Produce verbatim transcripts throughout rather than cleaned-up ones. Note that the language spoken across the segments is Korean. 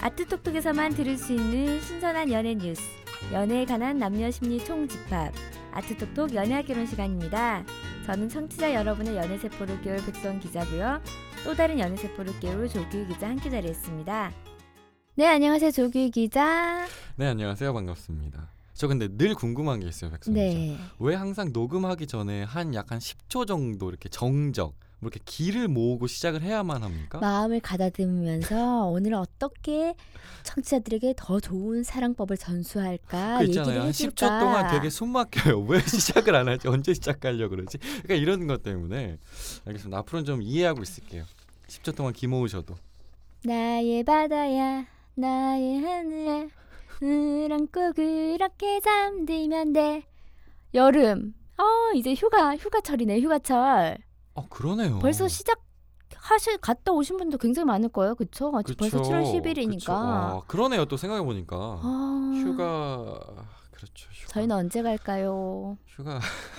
아트톡톡에서만 들을 수 있는 신선한 연애 뉴스, 연애에 관한 남녀 심리 총집합, 아트톡톡 연애학 결혼 시간입니다. 저는 청취자 여러분의 연애세포를 깨울 백수원 기자고요. 또 다른 연애세포를 깨울 조규 기자 함께 자리했습니다. 네, 안녕하세요. 조규 기자. 네, 안녕하세요. 반갑습니다. 저 근데 늘 궁금한 게 있어요, 백수원 네. 기자. 왜 항상 녹음하기 전에 한 약간 십 초 정도 이렇게 정적, 뭐 이렇게 기를 모으고 시작을 해야만 합니까? 마음을 가다듬으면서 오늘은 어떻게 청취자들에게 더 좋은 사랑법을 전수할까 그 얘기를 있잖아요. 한 해줄까. 십 초 동안 되게 숨 막혀요. 왜 시작을 안 하지? 언제 시작하려고 그러지? 그러니까 이런 것 때문에. 알겠습니다. 앞으로는 좀 이해하고 있을게요. 십 초 동안 기 모으셔도. 나의 바다야 나의 하늘아 늘 안고 그렇게 잠들면 돼. 여름. 어 이제 휴가 휴가철이네. 휴가철. 어 그러네요. 벌써 시작 하실 갔다 오신 분도 굉장히 많을 거예요. 그쵸? 아직 벌써 칠월 십일이니까. 아, 그러네요. 또 생각해 보니까 아, 휴가 그렇죠. 휴가. 저희는 언제 갈까요? 휴가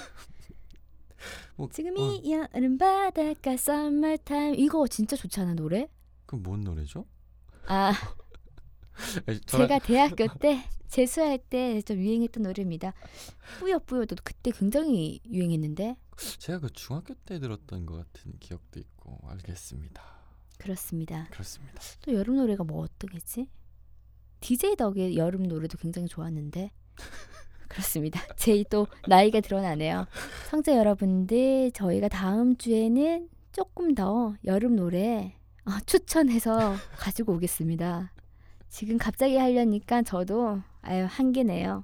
뭐, 지금이 어, 여름 바닷가 썸머타임. 이거 진짜 좋지 않아 노래? 그럼 뭔 노래죠? 아 아니, 저랑- 제가 대학교 때 재수할 때 좀 유행했던 노래입니다. 뿌요뿌요도 그때 굉장히 유행했는데. 제가 그 중학교 때 들었던 것 같은 기억도 있고. 알겠습니다. 그렇습니다. 그렇습니다. 또 여름 노래가 뭐 어떠겠지? 디제이 덕의 여름 노래도 굉장히 좋았는데. 그렇습니다. 제 또 나이가 드러나네요. 청자 여러분들, 저희가 다음 주에는 조금 더 여름 노래 어, 추천해서 가지고 오겠습니다. 지금 갑자기 하려니까 저도 아유 한계네요.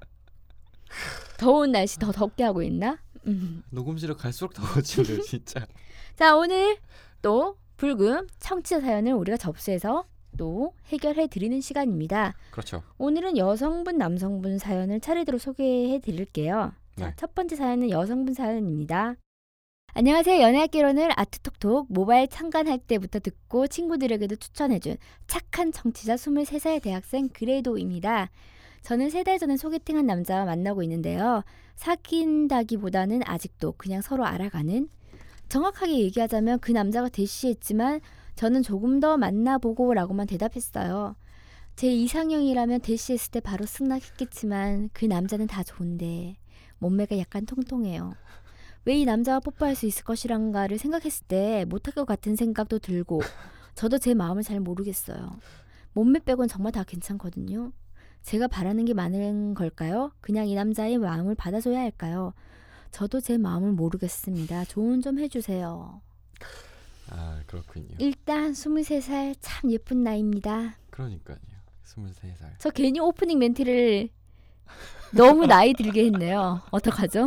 더운 날씨 더 덥게 하고 있나? 음. 녹음실에 갈수록 더워지네요, 진짜. 자, 오늘 또 불금 청취자 사연을 우리가 접수해서 또 해결해 드리는 시간입니다. 그렇죠. 오늘은 여성분, 남성분 사연을 차례대로 소개해 드릴게요. 자, 네. 첫 번째 사연은 여성분 사연입니다. 안녕하세요. 연애학 결혼을 아트톡톡 모바일 참관할 때부터 듣고 친구들에게도 추천해준 착한 청취자 스물세 살 대학생 그레도입니다. 저는 세 달 전에 소개팅한 남자와 만나고 있는데요. 사귄다기보다는 아직도 그냥 서로 알아가는? 정확하게 얘기하자면 그 남자가 대시했지만 저는 조금 더 만나보고 라고만 대답했어요. 제 이상형이라면 대시했을 때 바로 승낙했겠지만 그 남자는 다 좋은데 몸매가 약간 통통해요. 왜 이 남자와 뽀뽀할 수 있을 것이란가를 생각했을 때 못할 것 같은 생각도 들고 저도 제 마음을 잘 모르겠어요. 몸매 빼곤 정말 다 괜찮거든요. 제가 바라는 게 많은 걸까요? 그냥 이 남자의 마음을 받아줘야 할까요? 저도 제 마음을 모르겠습니다. 조언 좀 해주세요. 아, 그렇군요. 일단 스물세 살 참 예쁜 나이입니다. 그러니까요. 스물세 살. 저 괜히 오프닝 멘트를 너무 나이 들게 했네요. 어떡하죠?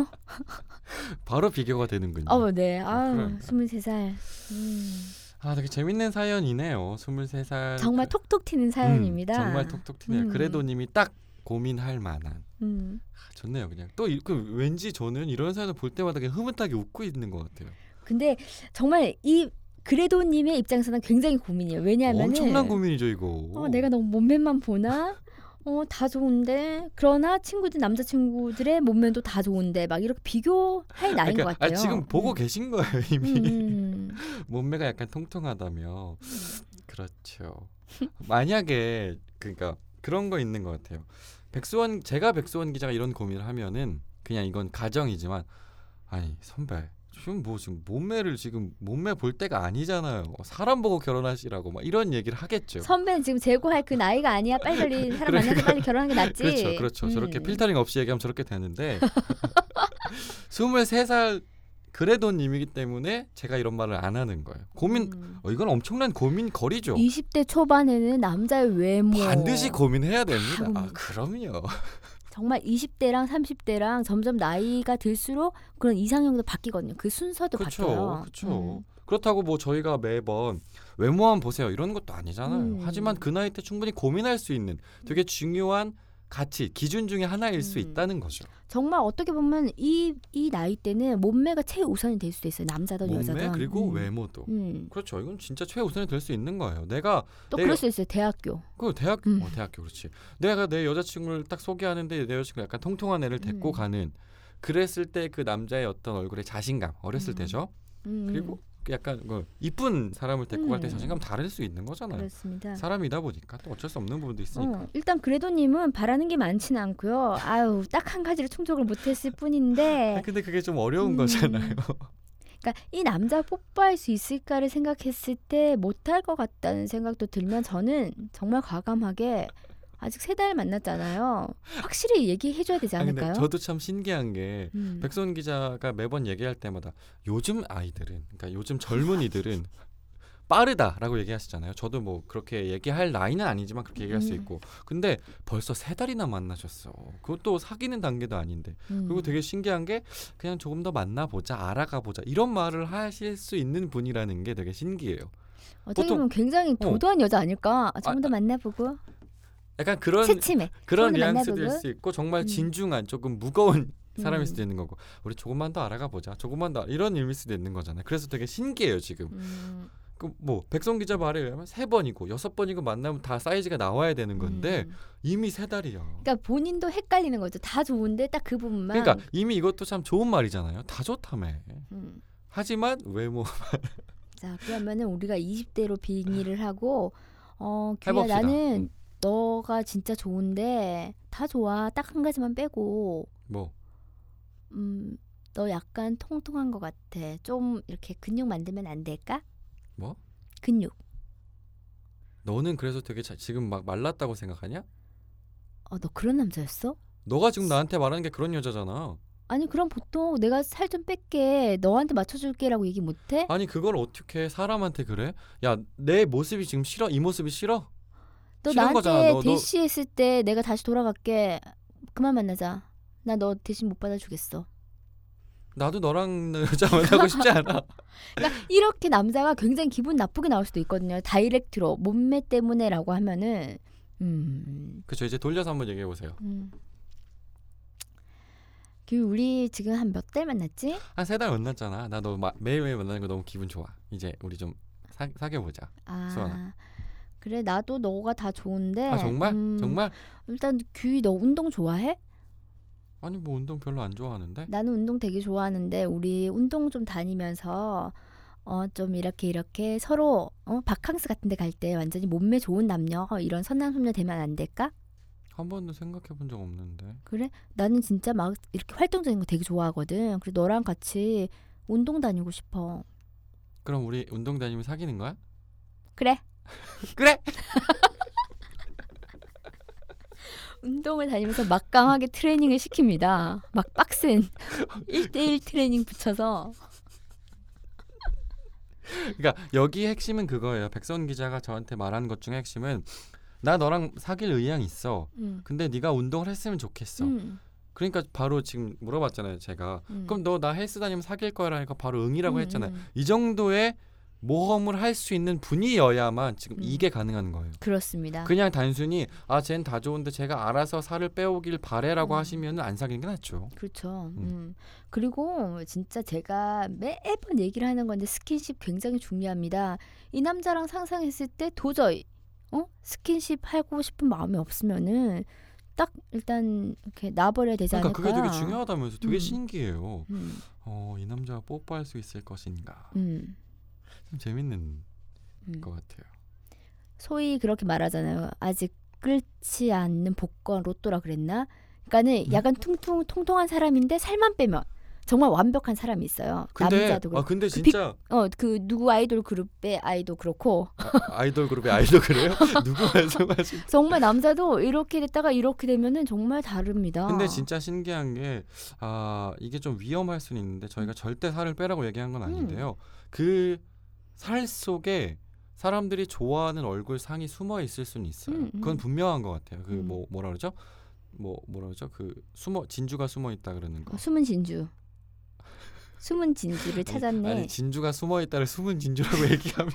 바로 비교가 되는군요. 어, 네. 아, 아유, 그러니까. 스물세 살. 음, 아, 되게 재밌는 사연이네요. 스물세 살. 정말 그- 톡톡 튀는 사연입니다. 음, 정말 톡톡 튀네요. 음. 그래도님이 딱 고민할 만한. 음. 아, 좋네요. 그냥 또 이- 그 왠지 저는 이런 사연을 볼 때마다 그냥 흐뭇하게 웃고 있는 것 같아요. 근데 정말 이 그레도님의 입장에서는 굉장히 고민이에요. 왜냐하면 엄청난 고민이죠, 이거. 어, 내가 너무 몸매만 보나? 어, 다 좋은데 그러나 친구들 남자친구들의 몸매도 다 좋은데 막 이렇게 비교할 나이인 그러니까, 것 같아요. 아, 지금 보고 음. 계신 거예요, 이미. 음. 몸매가 약간 통통하다며. 그렇죠. 만약에 그러니까 그런 거 있는 것 같아요. 백수원 제가 백수원 기자가 이런 고민을 하면은 그냥 이건 가정이지만 아니 선배 지금 뭐 지금 몸매를 지금 몸매 볼 때가 아니잖아요. 사람 보고 결혼하시라고 막 이런 얘기를 하겠죠. 선배는 지금 재고할 그 나이가 아니야. 빨리빨리 사람 만나서 빨리 결혼하는 게 낫지. 그렇죠, 그렇죠. 음. 저렇게 필터링 없이 얘기하면 저렇게 되는데 스물세 살 그래도님이기 때문에 제가 이런 말을 안 하는 거예요. 고민 음. 어, 이건 엄청난 고민 거리죠. 이십 대 초반에는 남자의 외모 반드시 고민해야 됩니다. 아, 아, 그럼요. 정말 이십 대랑 삼십 대랑 점점 나이가 들수록 그런 이상형도 바뀌거든요. 그 순서도 그렇죠, 바뀌어요. 그렇죠. 음. 그렇다고 뭐 저희가 매번 외모만 보세요 이런 것도 아니잖아요. 음. 하지만 그 나이 때 충분히 고민할 수 있는 되게 중요한 가치, 기준 중에 하나일 수 음. 있다는 거죠. 정말 어떻게 보면 이, 이 나이 때는 몸매가 최우선이 될 수도 있어요. 남자든 몸매 여자든. 그리고 음. 외모도. 음. 그렇죠. 이건 진짜 최우선이 될 수 있는 거예요. 내가 또 내- 그럴 수 있어요. 대학교. 그 대학 음. 어, 대학교 그렇지. 내가 내 여자친구를 딱 소개하는데 내 여자친구 약간 통통한 애를 데리고 음. 가는 그랬을 때 그 남자의 어떤 얼굴의 자신감 어렸을 음. 때죠. 음. 그리고 그 약간 그 이쁜 사람을 데리고 갈 때 음. 자신감 다를 수 있는 거잖아요. 그렇습니다. 사람이다 보니까 또 어쩔 수 없는 부분도 있으니까. 어, 일단 그래도님은 바라는 게 많지는 않고요. 아유 딱 한 가지로 충족을 못했을 뿐인데. 아, 근데 그게 좀 어려운 음. 거잖아요. 그러니까 이 남자 뽀뽀할 수 있을까를 생각했을 때 못할 것 같다는 생각도 들면 저는 정말 과감하게 아직 세 달 만났잖아요. 확실히 얘기해줘야 되지 아, 근데 않을까요? 저도 참 신기한 게 음. 백소원 기자가 매번 얘기할 때마다 요즘 아이들은, 그러니까 요즘 젊은이들은 빠르다라고 얘기하시잖아요. 저도 뭐 그렇게 얘기할 나이는 아니지만 그렇게 얘기할 수 음. 있고. 근데 벌써 세 달이나 만나셨어. 그것도 사귀는 단계도 아닌데. 음. 그리고 되게 신기한 게 그냥 조금 더 만나보자, 알아가 보자 이런 말을 하실 수 있는 분이라는 게 되게 신기해요. 어떻게 보통- 보면 굉장히 어. 도도한 여자 아닐까? 아, 조금 아, 더 만나보고 약간 그런 새침해. 그런 조금 더 뉘앙스도 일 만나보고. 수 있고 정말 음. 진중한 조금 무거운 사람일 음. 수도 있는 거고, 우리 조금만 더 알아가 보자, 조금만 더 이런 의미일 수도 있는 거잖아요. 그래서 되게 신기해요 지금. 음. 그 뭐 백성 기자 말에 의하면 세 번이고 여섯 번이고 만나면 다 사이즈가 나와야 되는 건데 음. 이미 세 달이야. 그러니까 본인도 헷갈리는 거죠. 다 좋은데 딱 그 부분만. 그러니까 이미 이것도 참 좋은 말이잖아요. 다 좋다며. 음. 하지만 외모 자 그러면은 우리가 이십 대로 빙의를 하고 어 규야 해봅시다. 나는 음. 너가 진짜 좋은데 다 좋아. 딱 한 가지만 빼고 뭐 음, 너 약간 통통한 것 같아. 좀 이렇게 근육 만들면 안 될까? 뭐? 근육. 너는 그래서 되게 자, 지금 막 말랐다고 생각하냐? 어, 너 그런 남자였어? 너가 지금 나한테 말하는 게 그런 여자잖아. 아니 그럼 보통 내가 살 좀 뺄게. 너한테 맞춰줄게라고 얘기 못해? 아니 그걸 어떻게 해? 사람한테 그래? 야, 내 모습이 지금 싫어? 이 모습이 싫어? 너 싫은 나한테 거잖아. 너- 너- 대시했을 때 내가 다시 돌아갈게. 그만 만나자. 나 너 대신 못 받아주겠어. 나도 너랑 여자 만나고 싶지 않아. 그러니까 이렇게 남자가 굉장히 기분 나쁘게 나올 수도 있거든요. 다이렉트로 몸매 때문에라고 하면은 음, 그쵸, 이제 돌려서 한번 얘기해 보세요. 음. 그 우리 지금 한 몇 달 만났지? 한 세 달 만났잖아. 나 너 매일매일 만나는 거 너무 기분 좋아. 이제 우리 좀 사, 사귀어 보자. 아 수아나. 그래 나도 너가 다 좋은데. 아 정말? 음, 정말? 일단 규희 너 운동 좋아해? 아니 뭐 운동 별로 안 좋아하는데. 나는 운동 되게 좋아하는데 우리 운동 좀 다니면서 어 좀 이렇게 이렇게 서로 어 바캉스 같은 데 갈 때 완전히 몸매 좋은 남녀 어, 이런 선남선녀 되면 안 될까? 한 번도 생각해 본 적 없는데. 그래? 나는 진짜 막 이렇게 활동적인 거 되게 좋아하거든. 그래서 너랑 같이 운동 다니고 싶어. 그럼 우리 운동 다니면 사귀는 거야? 그래. 그래. 운동을 다니면서 막강하게 트레이닝을 시킵니다. 막 빡센 일 대일 트레이닝 붙여서. 그러니까 여기 핵심은 그거예요. 백선 기자가 저한테 말한 것 중에 핵심은 나 너랑 사귈 의향 있어. 음. 근데 네가 운동을 했으면 좋겠어. 음. 그러니까 바로 지금 물어봤잖아요. 제가. 음. 그럼 너 나 헬스 다니면 사귈 거라니까 바로 응이라고 음, 했잖아요. 음. 이 정도의 모험을 할 수 있는 분이어야만 지금 음. 이게 가능한 거예요. 그렇습니다. 그냥 단순히 아 쟨 다 좋은데 제가 알아서 살을 빼오길 바래라고 음. 하시면 안 사귀는 게 낫죠. 그렇죠. 음. 음. 그리고 진짜 제가 매번 얘기를 하는 건데 스킨십 굉장히 중요합니다. 이 남자랑 상상했을 때 도저히 어? 스킨십 하고 싶은 마음이 없으면은 딱 일단 이렇게 놔버려야 되지 그러니까 않을까? 그게 되게 중요하다면서 되게 음. 신기해요. 음. 어, 이 남자가 뽀뽀할 수 있을 것인가. 음. 좀 재밌는 음. 것 같아요. 소위 그렇게 말하잖아요. 아직 끓지 않는 복권 로또라 그랬나? 그러니까는 음? 약간 퉁퉁 통통한 사람인데 살만 빼면 정말 완벽한 사람이 있어요. 근데 남자도 그렇고. 아 근데 그 진짜 어, 그 누구 아이돌 그룹의 아이도 그렇고 아, 아이돌 그룹의 아이돌 그래요? 누구 말씀하신? 정말 남자도 이렇게 됐다가 이렇게 되면은 정말 다릅니다. 근데 진짜 신기한 게 아 이게 좀 위험할 수는 있는데 저희가 절대 살을 빼라고 얘기한 건 아닌데요. 그 살 속에 사람들이 좋아하는 얼굴 상이 숨어 있을 수는 있어요. 음, 음. 그건 분명한 것 같아요. 그 음. 뭐 뭐라 그러죠? 뭐 뭐라 그러죠? 그 숨어 진주가 숨어 있다 그러는 거. 어, 숨은 진주. 숨은 진주를 찾았네. 아니, 아니 진주가 숨어 있다를 숨은 진주라고 얘기하면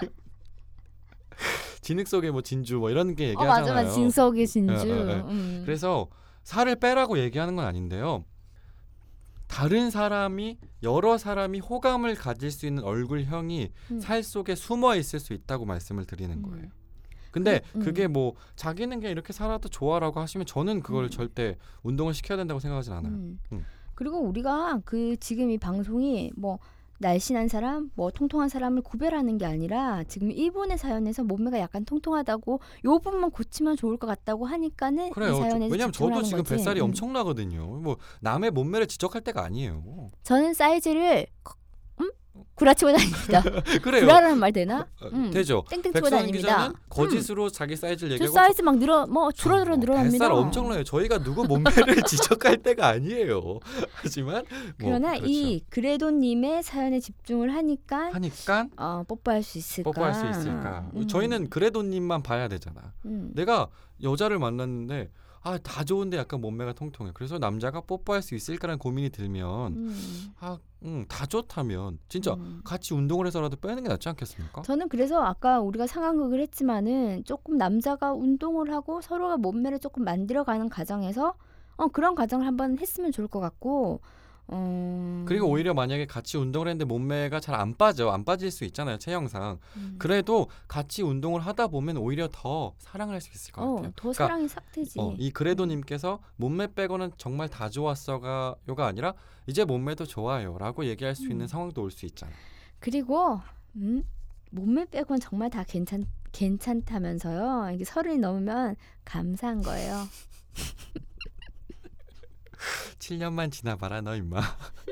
진흙 속에 뭐 진주 뭐 이런 게 어 얘기하잖아요. 맞아 맞아 진석의 진주. 예, 예, 예. 음. 그래서 살을 빼라고 얘기하는 건 아닌데요. 다른 사람이 여러 사람이 호감을 가질 수 있는 얼굴형이 음. 살 속에 숨어 있을 수 있다고 말씀을 드리는 음. 거예요. 근데 그, 음. 그게 뭐 자기는 그냥 이렇게 살아도 좋아라고 하시면 저는 그걸 음. 절대 운동을 시켜야 된다고 생각하진 않아요. 음. 음. 그리고 우리가 그 지금 이 방송이 뭐 날씬한 사람, 뭐 통통한 사람을 구별하는 게 아니라 지금 이분의 사연에서 몸매가 약간 통통하다고 요 부분만 고치면 좋을 것 같다고 하니까는 그래요. 이 저- 사연에서 왜냐면 집중을 저도 하는 지금 거지. 뱃살이 음. 엄청나거든요. 뭐 남의 몸매를 지적할 때가 아니에요. 저는 사이즈를 음? 구라치고 다닙니다. 그래요. 구라라는 말 되나? 어, 음. 되죠. 땡땡 치고 백선 다닙니다. 기자는 거짓으로 자기 사이즈를 저 얘기하고 사이즈 막 늘어 뭐 저- 줄어들어 늘어납니다. 뱃살 엄청나요. 저희가 누구 몸매를 지적할 때가 아니에요. 하지만 뭐 그러나 그렇죠. 이 그래도님의 사연에 집중을 하니까 하니까 어, 뽀뽀할 수 있을까? 뽀뽀할 수 있을까? 음. 저희는 그래도님만 봐야 되잖아. 음. 내가 여자를 만났는데 아 다 좋은데 약간 몸매가 통통해. 그래서 남자가 뽀뽀할 수 있을까라는 고민이 들면 음. 아, 음, 다 좋다면 진짜 음. 같이 운동을 해서라도 빼는 게 낫지 않겠습니까? 저는 그래서 아까 우리가 상황극을 했지만은 조금 남자가 운동을 하고 서로가 몸매를 조금 만들어가는 과정에서 어, 그런 과정을 한번 했으면 좋을 것 같고 어... 그리고 오히려 만약에 같이 운동을 했는데 몸매가 잘 안 빠져 안 빠질 수 있잖아요 체형상. 음. 그래도 같이 운동을 하다 보면 오히려 더 사랑을 할 수 있을 것 어, 같아요. 더 그러니까 사랑이 싹 트지. 어, 이 그래도님께서 몸매 빼고는 정말 다 좋았어가요가 아니라 이제 몸매도 좋아요라고 얘기할 수 있는 음. 상황도 올 수 있잖아요. 그리고 음, 몸매 빼고는 정말 다 괜찮 괜찮다면서요. 이게 서른이 넘으면 감사한 거예요. 칠 년만 지나봐라 너 임마.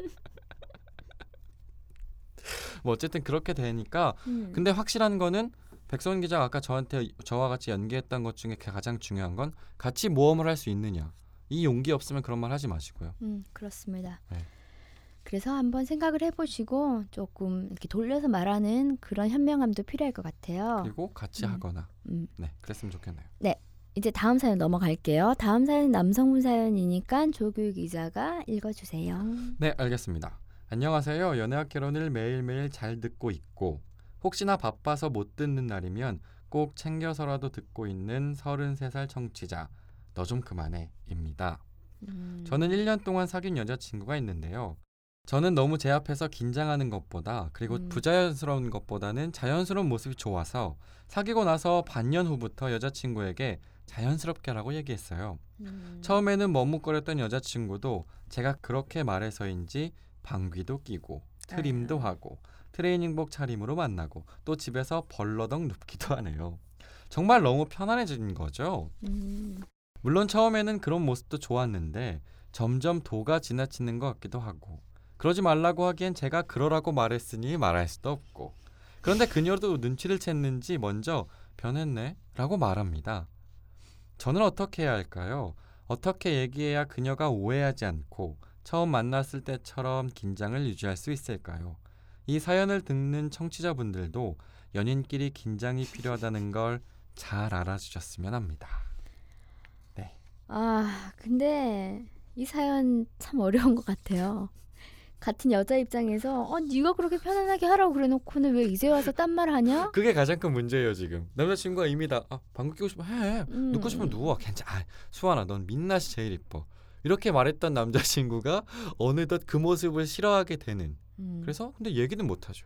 뭐 어쨌든 그렇게 되니까 음. 근데 확실한 거는 백선 기자가 아까 저한테 저와 같이 연기했던 것 중에 가장 중요한 건 같이 모험을 할 수 있느냐. 이 용기 없으면 그런 말 하지 마시고요. 음, 그렇습니다. 네. 그래서 한번 생각을 해보시고 조금 이렇게 돌려서 말하는 그런 현명함도 필요할 것 같아요. 그리고 같이 음. 하거나 음. 네 그랬으면 좋겠네요. 이제 다음 사연 넘어갈게요. 다음 사연은 남성분 사연이니까 조규 기자가 읽어주세요. 네 알겠습니다. 안녕하세요. 연애학 개론을 매일매일 잘 듣고 있고 혹시나 바빠서 못 듣는 날이면 꼭 챙겨서라도 듣고 있는 서른세 살 청취자 너 좀 그만해 입니다. 음. 저는 일 년 동안 사귄 여자친구가 있는데요. 저는 너무 제 앞에서 긴장하는 것보다 그리고 음. 부자연스러운 것보다는 자연스러운 모습이 좋아서 사귀고 나서 반년 후부터 여자친구에게 자연스럽게 하라고 얘기했어요. 음. 처음에는 머뭇거렸던 여자친구도 제가 그렇게 말해서인지 방귀도 끼고 트림도 아. 하고 트레이닝복 차림으로 만나고 또 집에서 벌러덩 눕기도 하네요. 정말 너무 편안해진 거죠. 음. 물론 처음에는 그런 모습도 좋았는데 점점 도가 지나치는 것 같기도 하고 그러지 말라고 하기엔 제가 그러라고 말했으니 말할 수도 없고 그런데 그녀도 눈치를 챘는지 먼저 변했네 라고 말합니다. 저는 어떻게 해야 할까요? 어떻게 얘기해야 그녀가 오해하지 않고 처음 만났을 때처럼 긴장을 유지할 수 있을까요? 이 사연을 듣는 청취자분들도 연인끼리 긴장이 필요하다는 걸 잘 알아주셨으면 합니다. 네. 아, 근데 이 사연 참 어려운 것 같아요. 같은 여자 입장에서 어, 네가 그렇게 편안하게 하라고 그래놓고는 왜 이제 와서 딴 말 하냐? 그게 가장 큰 문제예요 지금. 남자친구가 이미 다 아, 방귀 끼고 싶으면 해. 음. 눕고 싶으면 누워. 괜찮아. 아, 수아나 넌 민낯이 제일 이뻐. 이렇게 말했던 남자친구가 어느덧 그 모습을 싫어하게 되는. 음. 그래서 근데 얘기는 못하죠.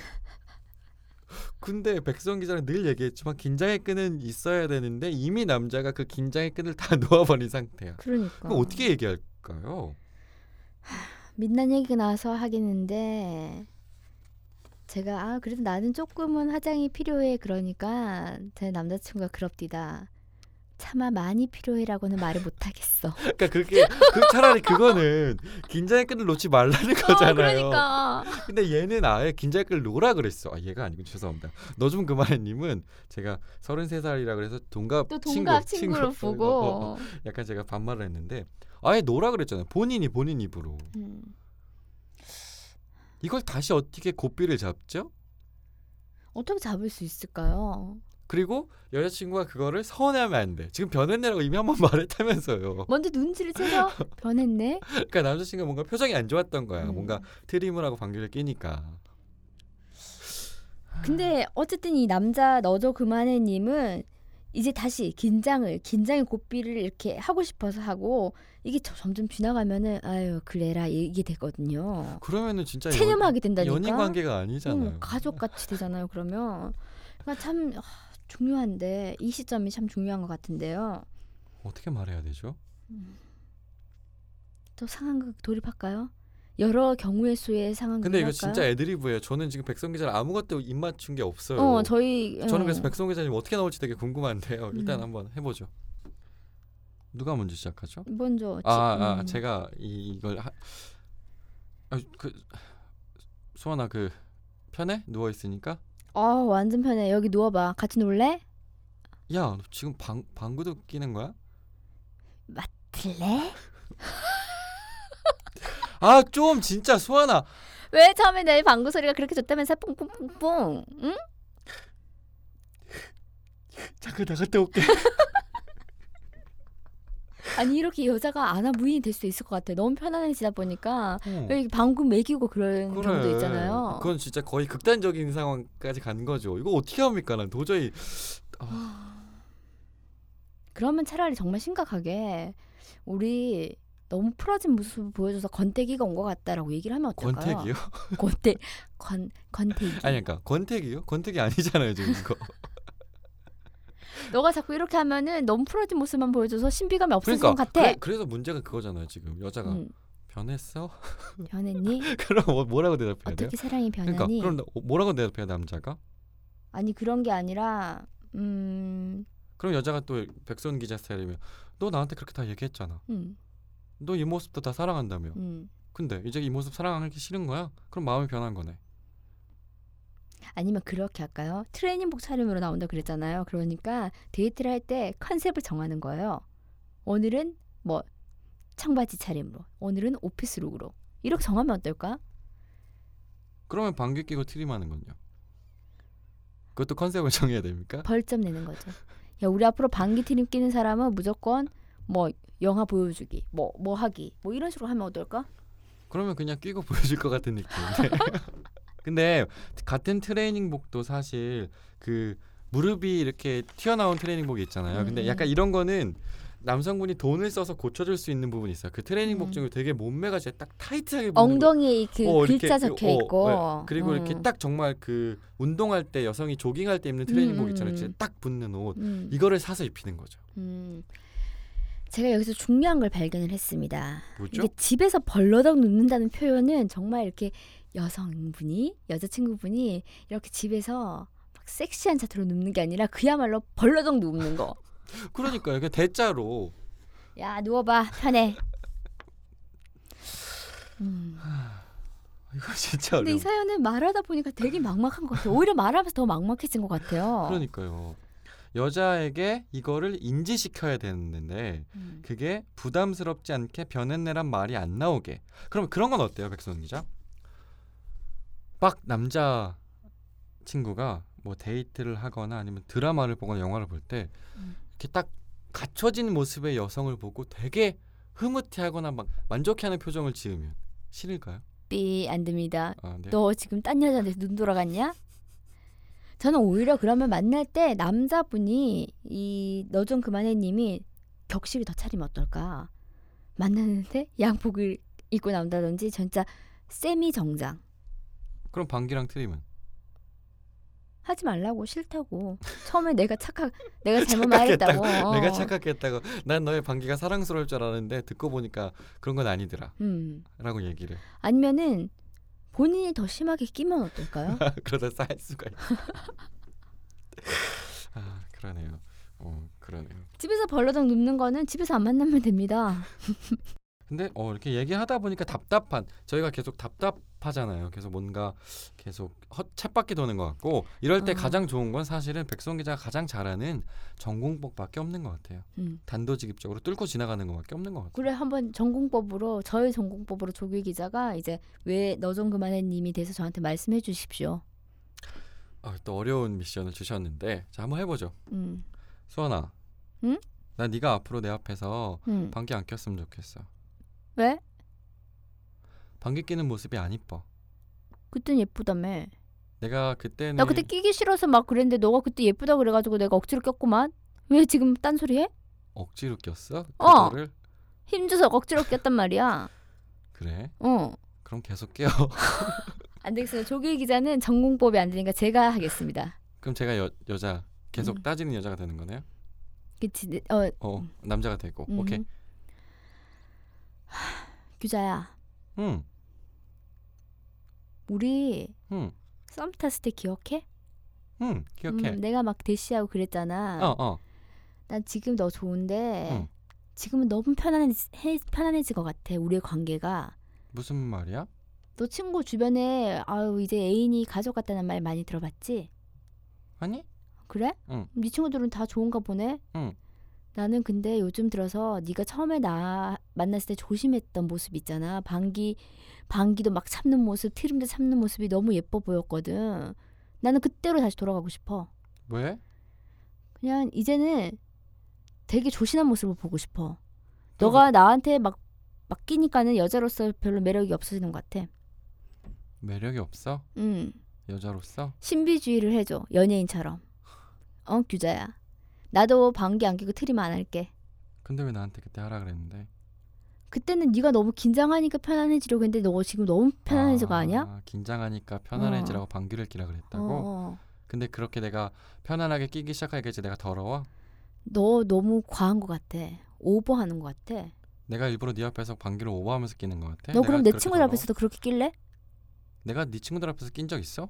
근데 백성 기자는 늘 얘기했지만 긴장의 끈은 있어야 되는데 이미 남자가 그 긴장의 끈을 다 놓아버린 상태야. 그러니까. 그럼 어떻게 얘기할까요? 민난 얘기가 나와서 하겠는데 제가 아 그래도 나는 조금은 화장이 필요해 그러니까 제 남자친구가 그럽디다. 차마 많이 필요해라고는 말을 못하겠어. 그러니까 그게 그 차라리 그거는 긴장의 끈을 놓지 말라는 거잖아요. 그러니까. 근데 얘는 아예 긴장의 끈을 놓으라 그랬어. 아 얘가 아니고 죄송합니다. 너 좀 그만해님은 제가 서른세 살이라 그래서 동갑 또 친구, 동갑 친구로 친구, 보고. 어, 어, 약간 제가 반말을 했는데 아예 놓으라 그랬잖아요. 본인이 본인 입으로. 음. 이걸 다시 어떻게 고삐를 잡죠? 어떻게 잡을 수 있을까요? 그리고 여자친구가 그거를 서운해하면 안 돼. 지금 변했네라고 이미 한번 말했다면서요. 먼저 눈치를 채서 변했네. 그러니까 남자친구가 뭔가 표정이 안 좋았던 거야. 음. 뭔가 트림을 하고 방귀를 끼니까. 근데 어쨌든 이 남자 너도 그만해님은 이제 다시 긴장을 긴장의 고삐를 이렇게 하고 싶어서 하고 이게 저- 점점 지나가면은 아유 그래라 이게 되거든요. 그러면은 진짜 체념하게 된다니까. 연인 관계가 아니잖아요. 응, 가족같이 되잖아요. 그러면 그러니까 참 아, 중요한데 이 시점이 참 중요한 것 같은데요. 어떻게 말해야 되죠? 또 상황극 돌입할까요? 여러 경우의 수의 상황. 근데 이거 진짜 애드리브예요. 저는 지금 백선 기자를 아무것도 입 맞춘 게 없어요. 어, 저희 저는 어. 그래서 백선 기자님 어떻게 나올지 되게 궁금한데요. 일단 음. 한번 해보죠. 누가 먼저 시작하죠? 먼저. 아, 지, 아 음. 제가 이, 이걸 하... 아, 그 수원아 그 편해? 누워 있으니까. 어, 완전 편해. 여기 누워봐. 같이 놀래? 야, 너 지금 방 방구도 끼는 거야? 맡을래? 아, 좀 진짜 수원아. 왜 처음에 내 방구 소리가 그렇게 좋다면서 뿡뿡뿡뿡? 응? 잠깐 나갔다 올게. 아니 이렇게 여자가 아나 무인이 될 수도 있을 것 같아. 너무 편안해지다 보니까 어. 여기 방구 매기고 그런 그래. 경우도 있잖아요. 그건 진짜 거의 극단적인 상황까지 간 거죠. 이거 어떻게 합니까? 난 도저히 아, 그러면 차라리 정말 심각하게 우리 너무 풀어진 모습을 보여줘서 권태기가 온 것 같다라고 얘기를 하면 어떨까요? 권태기요? 권태 권 권태기. 아니 그러니까 권태기요? 권태기 아니잖아요 지금 이거. 너가 자꾸 이렇게 하면은 너무 풀어진 모습만 보여줘서 신비감이 없어지는 그러니까 것 같아. 그래, 서 문제가 그거잖아요 지금 여자가 음, 변했어? 변했니? 그럼 뭐, 뭐라고 대답해야 돼요? 어떻게 사랑이 변하니? 그러니까 그럼 나- 뭐라고 대답해야 남자가? 아니 그런 게 아니라 음, 그럼 여자가 또 백선 기자 스타일이면 너 나한테 그렇게 다 얘기했잖아. 음, 너 이 모습도 다 사랑한다며. 음. 근데 이제 이 모습 사랑하기 싫은 거야? 그럼 마음이 변한 거네. 아니면 그렇게 할까요? 트레이닝복 차림으로 나온다 그랬잖아요. 그러니까 데이트를 할 때 컨셉을 정하는 거예요. 오늘은 뭐 청바지 차림으로, 오늘은 오피스룩으로 이렇게 정하면 어떨까? 그러면 방귀 끼고 트림하는 건요? 그것도 컨셉을 정해야 됩니까? 벌점 내는 거죠. 야, 우리 앞으로 방귀 트림 끼는 사람은 무조건 뭐 영화 보여주기, 뭐 뭐 하기, 뭐 이런 식으로 하면 어떨까? 그러면 그냥 끼고 보여줄 것 같은 느낌인데. 근데 같은 트레이닝복도 사실 그 무릎이 이렇게 튀어나온 트레이닝복이 있잖아요. 근데 음, 약간 이런 거는 남성분이 돈을 써서 고쳐줄 수 있는 부분이 있어요. 그 트레이닝복 음. 중에 되게 몸매가 진짜 딱 타이트하게 붙는 거. 엉덩이에 그 어, 글자 이렇게, 적혀 어, 있고, 네. 그리고 이렇게 음, 딱 정말 그 운동할 때 여성이 조깅할 때 입는 트레이닝복 음, 있잖아요. 음. 진짜 딱 붙는 옷. 음, 이거를 사서 입히는 거죠. 음. 제가 여기서 중요한 걸 발견을 했습니다. 뭐죠? 이게 집에서 벌러덩 눕는다는 표현은 정말 이렇게 여성분이 여자친구분이 이렇게 집에서 막 섹시한 자태로 눕는 게 아니라 그야말로 벌러덩 눕는 거. 그러니까요. 그 대자로. 야 누워봐 편해. 음. 이거 진짜 근데 어려워. 이 사연은 말하다 보니까 되게 막막한 것 같아요. 오히려 말하면서 더 막막해진 것 같아요. 그러니까요. 여자에게 이거를 인지시켜야 되는데 음. 그게 부담스럽지 않게 변했네란 말이 안 나오게. 그럼 그런 건 어때요, 백선 기자? 막 남자 친구가 뭐 데이트를 하거나 아니면 드라마를 보거나 영화를 볼 때 음. 이렇게 딱 갖춰진 모습의 여성을 보고 되게 흐뭇해하거나 막 만족해하는 표정을 지으면 싫을까요? 삐 안 됩니다. 아, 네. 너 지금 딴 여자한테 눈 돌아갔냐? 저는 오히려 그러면 만날 때 남자분이 이 너 좀 그만해 님이 격식이 더 차리면 어떨까? 만나는데 양복을 입고 나온다든지 진짜 세미 정장 그럼 방귀랑 트림은 하지 말라고 싫다고. 처음에 내가 착각 내가 잘못 말했다고. 어. 내가 착각했다고. 난 너의 방귀가 사랑스러울 줄 알았는데 듣고 보니까 그런 건 아니더라. 음. 라고 얘기를. 아니면은 본인이 더 심하게 끼면 어떨까요? 그러다 쌓일 수가 있어. 아, 그러네요. 어, 그러네요. 집에서 벌러덩 눕는 거는 집에서 안 만나면 됩니다. 근데 어, 이렇게 얘기하다 보니까 답답한, 저희가 계속 답답하잖아요. 계속 뭔가 계속 헛 쳇바퀴 도는 것 같고, 이럴 때 어. 가장 좋은 건 사실은 백선 기자가 가장 잘하는 전공법밖에 없는 것 같아요. 음. 단도직입적으로 뚫고 지나가는 것밖에 없는 것 같아요. 그래 한번 전공법으로 저의 전공법으로 조규 기자가 이제 왜 너 좀 그만해 님이 돼서 저한테 말씀해 주십시오. 어, 또 어려운 미션을 주셨는데 자 한번 해보죠. 음. 수원아, 응? 나 네가 앞으로 내 앞에서 음. 방귀 안 꼈으면 좋겠어. 왜? 방귀 끼는 모습이 안 이뻐. 그땐 예쁘다며. 내가 그때는 나 그때 끼기 싫어서 막 그랬는데 너가 그때 예쁘다 그래가지고 내가 억지로 꼈구만. 왜 지금 딴소리 해? 억지로 꼈어? 어. 그거를? 힘줘서 억지로 꼈단 말이야. 그래? 어. 그럼 계속 껴. 안 되겠어요. 조규 기자는 전공법이 안 되니까 제가 하겠습니다. 그럼 제가 여, 여자 계속 음. 따지는 여자가 되는 거네요? 그치? 네, 어. 어, 남자가 되고. 음. 오케이. 하, 규자야. 응. 우리 응, 썸 탔을 때 기억해? 응, 기억해. 음, 내가 막 대시하고 그랬잖아. 어, 어, 난 지금 너 좋은데 응. 지금은 너무 편안해지, 해- 편안해질 것 같아. 우리의 관계가. 무슨 말이야? 너 친구 주변에 아유 이제 애인이 가족 같다는 말 많이 들어봤지? 아니? 그래? 응. 네 친구들은 다 좋은가 보네. 응. 나는 근데 요즘 들어서 네가 처음에 나 만났을 때 조심했던 모습 있잖아. 방귀 방귀도 막 참는 모습, 트림도 참는 모습이 너무 예뻐 보였거든. 나는 그때로 다시 돌아가고 싶어. 왜? 그냥 이제는 되게 조신한 모습을 보고 싶어. 또 너가 나한테 막 맡기니까는 여자로서 별로 매력이 없어지는 것 같아. 매력이 없어? 응. 여자로서? 신비주의를 해줘. 연예인처럼. 어, 규자야. 나도 방귀 안 뀌고 트림 안 할게. 근데 왜 나한테 그때 하라 그랬는데? 그때는 네가 너무 긴장하니까 편안해지려고 했는데 너 지금 너무 편안해져가 아니야? 아, 긴장하니까 편안해지라고 방귀를 끼라 어, 그랬다고? 어. 근데 그렇게 내가 편안하게 끼기 시작하니까 이제 내가 더러워? 너 너무 과한 것 같아. 오버하는 것 같아. 내가 일부러 네 앞에서 방귀를 오버하면서 끼는 것 같아? 너 내가 그럼 내 그렇게 친구들 더러워? 앞에서도 그렇게 낄래? 내가 네 친구들 앞에서 낀 적 있어?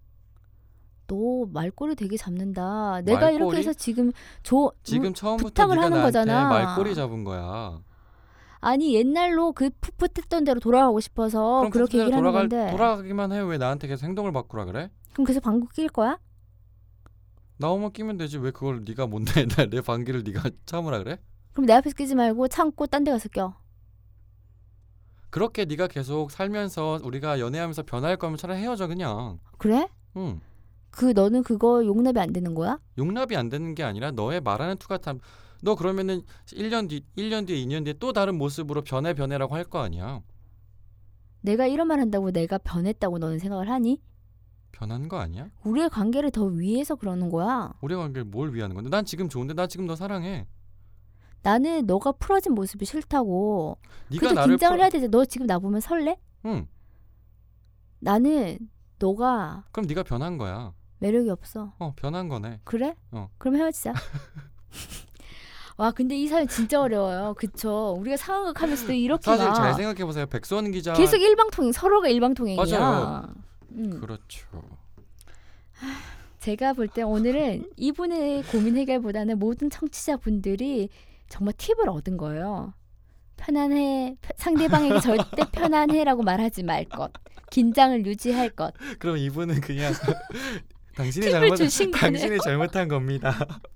너 말꼬리 되게 잡는다. 내가 이렇게 말꼬리? 해서 지금 조 지금 음, 처음부터 부탁을 네가 하는 나한테 거잖아. 말꼬리 잡은 거야. 아니 옛날로 그 풋풋했던 대로 돌아가고 싶어서 그럼 그렇게 풋풋대로 얘기를 하는 돌아갈, 건데. 돌아가기만 해. 왜 나한테 계속 행동을 바꾸라 그래? 그럼 계속 방구 낄 거야? 나오면 끼면 되지. 왜 그걸 네가 뭔데 내, 내 방귀를 네가 참으라 그래? 그럼 내 앞에서 끼지 말고 참고 딴 데 가서 껴. 그렇게 네가 계속 살면서 우리가 연애하면서 변할 거면 차라리 헤어져 그냥. 그래? 응. 그 너는 그거 용납이 안 되는 거야? 용납이 안 되는 게 아니라 너의 말하는 투 같아. 너 그러면은 일 년 뒤, 일 년 뒤에 이 년 뒤에 또 다른 모습으로 변해 변해라고 할 거 아니야. 내가 이런 말 한다고 내가 변했다고 너는 생각을 하니? 변한 거 아니야? 우리의 관계를 더 위해서 그러는 거야. 우리 관계를 뭘 위하는 건데? 난 지금 좋은데 나 지금 너 사랑해. 나는 너가 풀어진 모습이 싫다고. 네가 그래도 나를 긴장을 풀- 해야 되지. 너 지금 나 보면 설레? 응. 나는 너가 그럼 네가 변한 거야. 매력이 없어. 어, 변한 거네. 그래? 어. 그럼 헤어지자. 와 근데 이 사연 진짜 어려워요. 그쵸? 우리가 상황극 하면서도 이렇게 사실 막 잘 생각해 보세요. 백수원 기자 계속 일방통행 서로가 일방통행이야. 맞아요. 음. 그렇죠. 제가 볼 때 오늘은 이분의 고민 해결보다는 모든 청취자분들이 정말 팁을 얻은 거예요. 편안해. 펴- 상대방에게 절대 편안해라고 말하지 말 것. 긴장을 유지할 것. 그럼 이분은 그냥 당신이 팁을 잘못 주신 거네요. 당신이 잘못한 겁니다.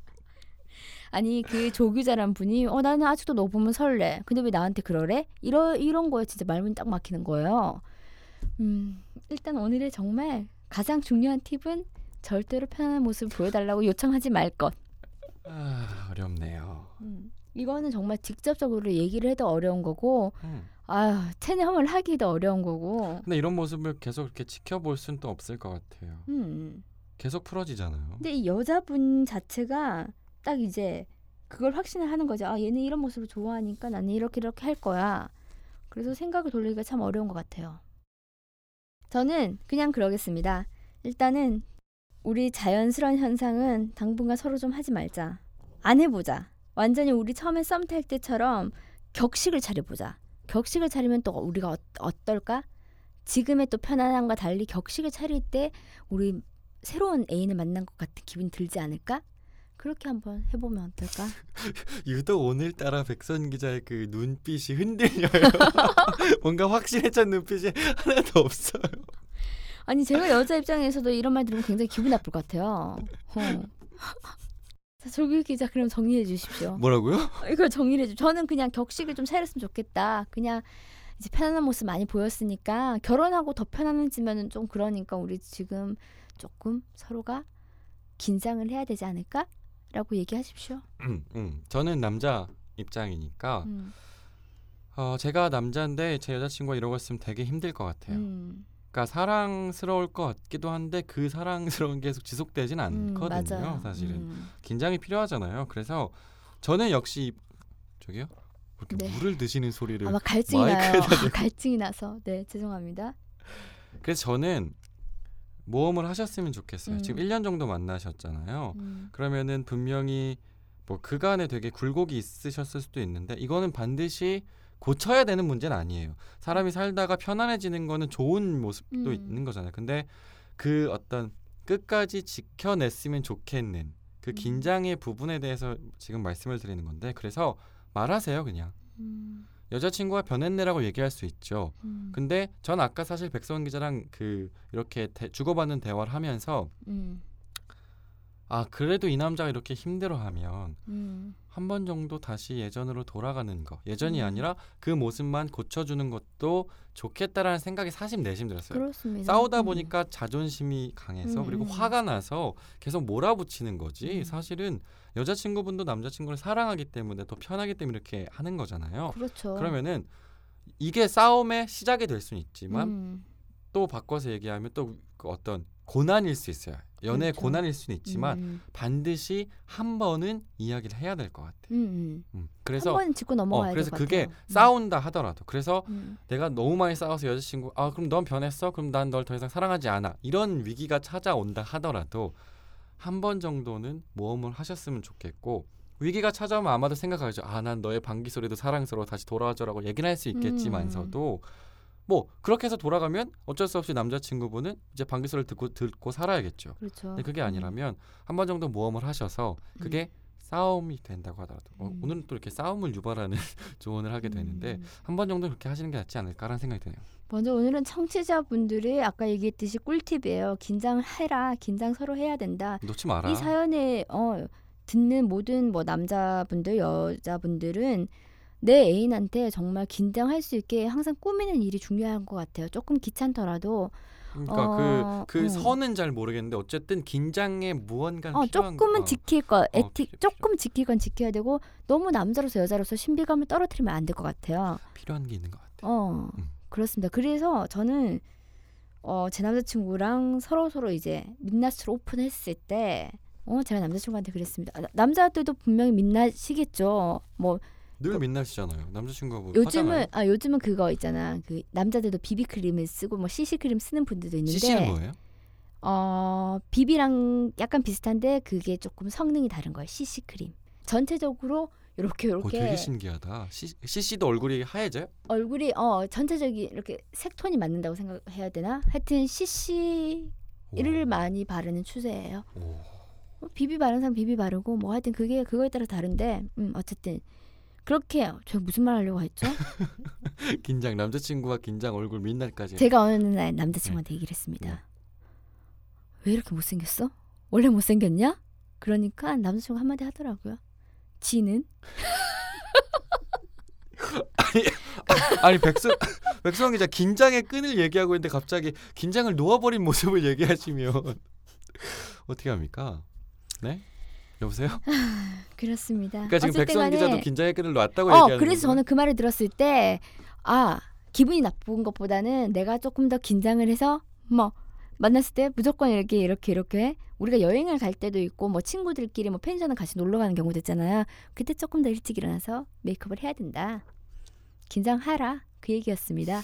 아니 그 조규자란 분이 어 나는 아직도 너 보면 설레. 근데 왜 나한테 그러래? 이러 이런 거에 진짜 말문이 딱 막히는 거예요. 음 일단 오늘의 정말 가장 중요한 팁은 절대로 편안한 모습을 보여달라고 요청하지 말 것. 아, 어렵네요. 음, 이거는 정말 직접적으로 얘기를 해도 어려운 거고, 음. 아유 체념을 하기도 어려운 거고. 근데 이런 모습을 계속 이렇게 지켜볼 수는 또 없을 것 같아요. 음. 계속 풀어지잖아요. 근데 이 여자분 자체가 딱 이제 그걸 확신을 하는 거죠. 아 얘는 이런 모습을 좋아하니까 나는 이렇게 이렇게 할 거야. 그래서 생각을 돌리기가 참 어려운 것 같아요. 저는 그냥 그러겠습니다. 일단은 우리 자연스러운 현상은 당분간 서로 좀 하지 말자. 안 해보자. 완전히 우리 처음에 썸 탈 때처럼 격식을 차려보자. 격식을 차리면 또 우리가 어, 어떨까? 지금의 또 편안함과 달리 격식을 차릴 때 우리 새로운 애인을 만난 것 같은 기분이 들지 않을까? 그렇게 한번 해보면 어떨까? 유독 오늘따라 백선 기자의 그 눈빛이 흔들려요. 뭔가 확실해진 눈빛이 하나도 없어요. 아니 제가 여자 입장에서도 이런 말 들으면 굉장히 기분 나쁠 것 같아요. 어. 자, 조규 기자 그럼 정리해 주십시오. 뭐라고요? 이걸 정리해 주. 저는 그냥 격식을 좀 차렸으면 좋겠다. 그냥 이제 편안한 모습 많이 보였으니까 결혼하고 더 편안해지면은 좀 그러니까 우리 지금 조금 서로가 긴장을 해야 되지 않을까?라고 얘기하십시오. 음, 음. 저는 남자 입장이니까 음, 어, 제가 남자인데 제 여자친구가 이러고 있으면 되게 힘들 것 같아요. 음, 그러니까 사랑스러울 것 같기도 한데 그 사랑스러운 게 계속 지속되진 음, 않거든요. 맞아요. 사실은 음. 긴장이 필요하잖아요. 그래서 저는 역시 저기요? 이렇게 네. 물을 드시는 소리를 아마 갈증이 마이크에다 나요. 대고. 갈증이 나서 네 죄송합니다. 그래서 저는 모험을 하셨으면 좋겠어요. 음. 지금 일 년 정도 만나셨잖아요. 음, 그러면은 분명히 뭐 그간에 되게 굴곡이 있으셨을 수도 있는데 이거는 반드시 고쳐야 되는 문제는 아니에요. 사람이 살다가 편안해지는 거는 좋은 모습도 음. 있는 거잖아요. 근데 그 어떤 끝까지 지켜냈으면 좋겠는 그 음. 긴장의 부분에 대해서 지금 말씀을 드리는 건데, 그래서 말하세요. 그냥 음. 여자친구가 변했네라고 얘기할 수 있죠. 음. 근데 전 아까 사실 백성원 기자랑 그 이렇게 대, 주고받는 대화를 하면서 음. 아 그래도 이 남자가 이렇게 힘들어하면 음. 한 번 정도 다시 예전으로 돌아가는 거, 예전이 음. 아니라 그 모습만 고쳐주는 것도 좋겠다라는 생각이 사실 내심 들었어요. 그렇습니다. 싸우다 음. 보니까 자존심이 강해서 음, 그리고 음. 화가 나서 계속 몰아붙이는 거지. 음. 사실은 여자친구분도 남자친구를 사랑하기 때문에 더 편하기 때문에 이렇게 하는 거잖아요. 그렇죠. 그러면은 이게 싸움의 시작이 될 수는 있지만 음. 또 바꿔서 얘기하면 또 그 어떤 고난일 수 있어요. 연애의 그렇죠. 고난일 수는 있지만 음. 반드시 한 번은 이야기를 해야 될 것 같아. 음. 음. 음. 그래서 한 번 짚고 넘어가야 어, 그래서 될 것 그게 같아요. 싸운다 하더라도, 그래서 음. 내가 너무 많이 싸워서 여자친구 아 그럼 넌 변했어? 그럼 난 널 더 이상 사랑하지 않아. 이런 위기가 찾아온다 하더라도 한 번 정도는 모험을 하셨으면 좋겠고, 위기가 찾아오면 아마도 생각하죠. 아 난 너의 방귀 소리도 사랑스러워 다시 돌아와줘라고 얘기는 할 수 있겠지만서도 뭐 그렇게 해서 돌아가면 어쩔 수 없이 남자친구분은 이제 방귀 소리를 듣고 듣고 살아야겠죠. 그렇죠. 근데 그게 아니라면 한 번 정도 모험을 하셔서 그게 싸움이 된다고 하더라도 어, 음. 오늘은 또 이렇게 싸움을 유발하는 조언을 하게 되는데 음. 한 번 정도 그렇게 하시는 게 낫지 않을까라는 생각이 드네요. 먼저 오늘은 청취자분들이 아까 얘기했듯이 꿀팁이에요. 긴장을 해라. 긴장 서로 해야 된다. 놓지 마라. 이 사연에 어, 듣는 모든 뭐 남자분들, 여자분들은 내 애인한테 정말 긴장할 수 있게 항상 꾸미는 일이 중요한 것 같아요. 조금 귀찮더라도 그러니까 어, 그, 그 음. 선은 잘 모르겠는데 어쨌든 긴장에 무언가 어, 필요한 조금은 어, 지킬 거, 에틱 필요, 필요. 조금 지킬 건 지켜야 되고 너무 남자로서 여자로서 신비감을 떨어뜨리면 안 될 것 같아요. 필요한 게 있는 것 같아. 어, 음. 그렇습니다. 그래서 저는 어, 제 남자친구랑 서로 서로 이제 민낯으로 오픈했을 때, 어, 제가 남자친구한테 그랬습니다. 아, 나- 남자들도 분명히 민낯이겠죠. 뭐 늘 민낯이잖아요. 남자친구가 뭐 요즘은 하잖아요. 아 요즘은 그거 있잖아. 그 남자들도 비비크림을 쓰고 뭐 씨씨크림 쓰는 분들도 있는데, 씨씨는 뭐예요? 어, 비비랑 약간 비슷한데 그게 조금 성능이 다른 거예요. 씨씨크림. 전체적으로 이렇게 어, 이렇게 되게 신기하다. 씨, 씨씨도 얼굴이 하얘져요? 얼굴이 어 전체적인 이렇게 색톤이 맞는다고 생각해야 되나? 하여튼 씨씨를 오. 많이 바르는 추세예요. 오. 뭐 비비 바르는 사람 비비 바르고 뭐 하여튼 그게 그거에 따라 다른데 음 어쨌든 그렇게 해요. 제가 무슨 말 하려고 했죠? 긴장, 남자친구와 긴장, 얼굴 민낯까지. 제가 어느 날 남자친구한테 얘기를 했습니다. 네. 왜 이렇게 못생겼어? 원래 못생겼냐? 그러니까 남자친구가 한마디 하더라고요. 지는? 아니 백수 백수영 기자 긴장의 끈을 얘기하고 있는데 갑자기 긴장을 놓아버린 모습을 얘기하시면 어떻게 합니까? 네? 여보세요? 그렇습니다. 그러니까 지금 어쨌든 백수영 간에 기자도 긴장의 끈을 놨다고 어, 얘기하는 그래서 거구나. 저는 그 말을 들었을 때 아, 기분이 나쁜 것보다는 내가 조금 더 긴장을 해서 뭐 만났을 때 무조건 이렇게 이렇게 이렇게 우리가 여행을 갈 때도 있고 뭐 친구들끼리 뭐 펜션을 같이 놀러 가는 경우도 있잖아요. 그때 조금 더 일찍 일어나서 메이크업을 해야 된다. 긴장하라. 그 얘기였습니다.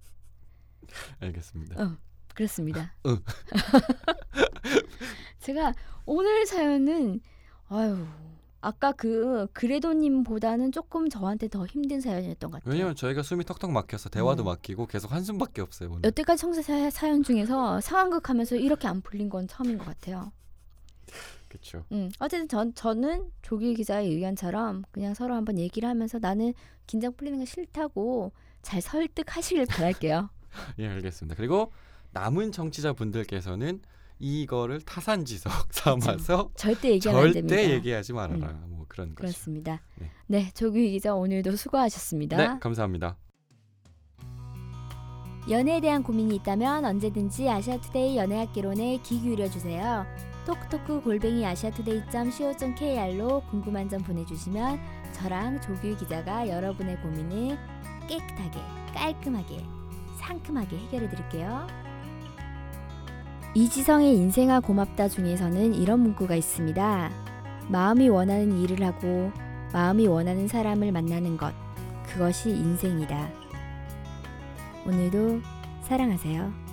알겠습니다. 어, 그렇습니다. 응. 제가 오늘 사연은 아유 아까 그 그래도님보다는 조금 저한테 더 힘든 사연이었던 것 같아요. 왜냐면 저희가 숨이 턱턱 막혀서 대화도 음. 막히고 계속 한숨밖에 없어요 오늘. 여태까지 청취자 사연 중에서 상황극 하면서 이렇게 안 풀린 건 처음인 것 같아요. 그렇죠. 음, 어쨌든 전, 저는 조규 기자의 의견처럼 그냥 서로 한번 얘기를 하면서 나는 긴장 풀리는 거 싫다고 잘 설득하시길 바랄게요. 예, 알겠습니다. 그리고 남은 청취자분들께서는 이거를 타산지석 삼아서 절대 얘기하면 안 됩니다. 절대 얘기하지 말아라. 뭐 그런 거죠. 그렇습니다. 네. 네, 조규 기자 오늘도 수고하셨습니다. 네, 감사합니다. 연애에 대한 고민이 있다면 언제든지 아시아투데이 연애학개론에 귀 기울여주세요. 톡톡크 골뱅이 아시아투데이 점 씨오 점 케이알로 궁금한 점 보내주시면 저랑 조규 기자가 여러분의 고민을 깨끗하게, 깔끔하게, 상큼하게 해결해드릴게요. 이지성의 인생아 고맙다 중에서는 이런 문구가 있습니다. 마음이 원하는 일을 하고 마음이 원하는 사람을 만나는 것, 그것이 인생이다. 오늘도 사랑하세요.